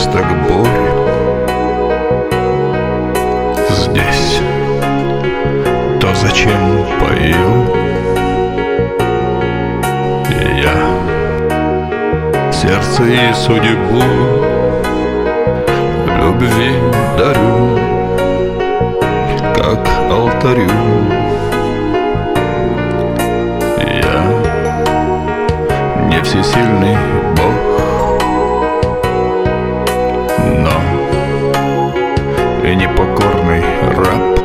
сгусток бурь. Здесь то, зачем пою я, сердце и судьбу любви дарю, как алтарю. Я не всесильный Бог, но и непокорный раб.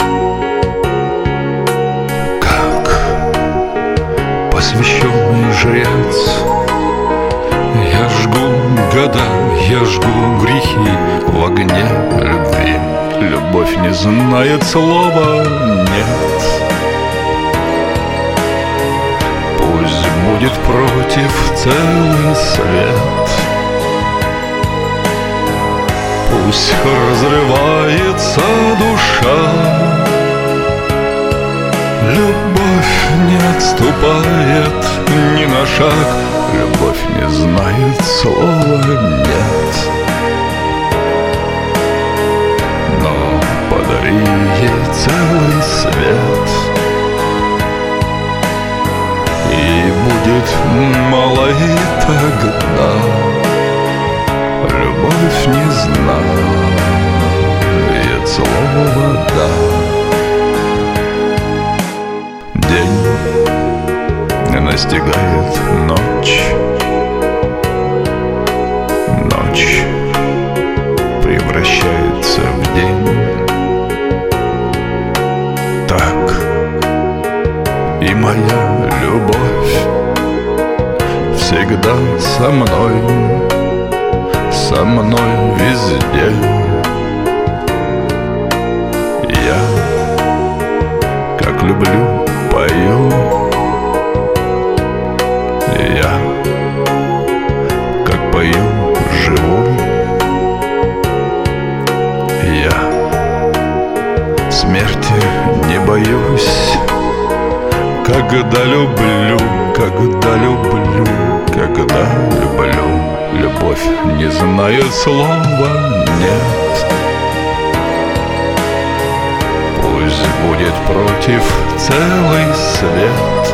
Как посвященный жрец я жгу года, я жгу грехи в огне любви. Любовь не знает слова «нет». Пусть будет против целый свет, пусть разрывается душа. Любовь не отступает ни на шаг, любовь не знает слова «нет». Но подари ей целый свет, и будет мало и тогда. Любовь не знает слова «да». День настигает ночь, ночь превращается в день. Так и моя любовь всегда со мной везде. Я, как люблю, пою. Я, как пою, живу. Я смерти не боюсь, когда люблю, когда люблю, когда люблю. Любовь не знает слова «нет». Пусть будет против целый свет,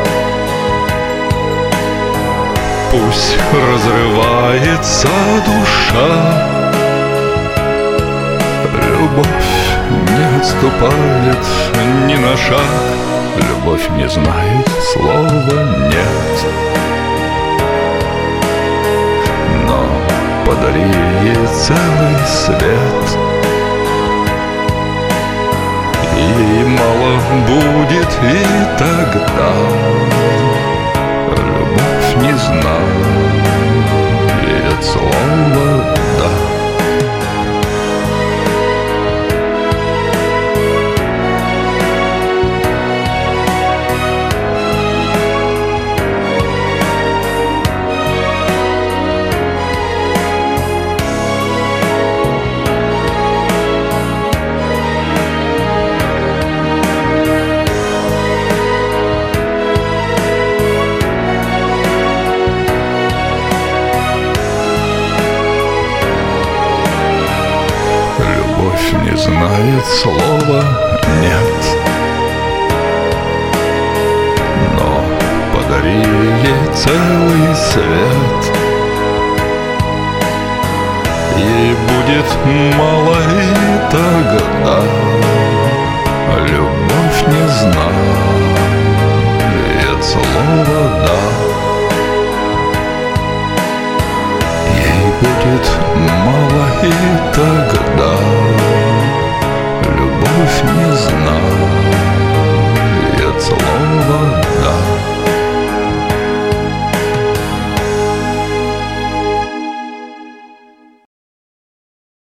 пусть разрывается душа. Любовь не отступает ни на шаг, любовь не знает слова «нет». Но подари ей целый свет, и мало будет и тогда. Любовь не знает слова «да». Не знает слова «нет». Но подари ей целый свет, и будет мало и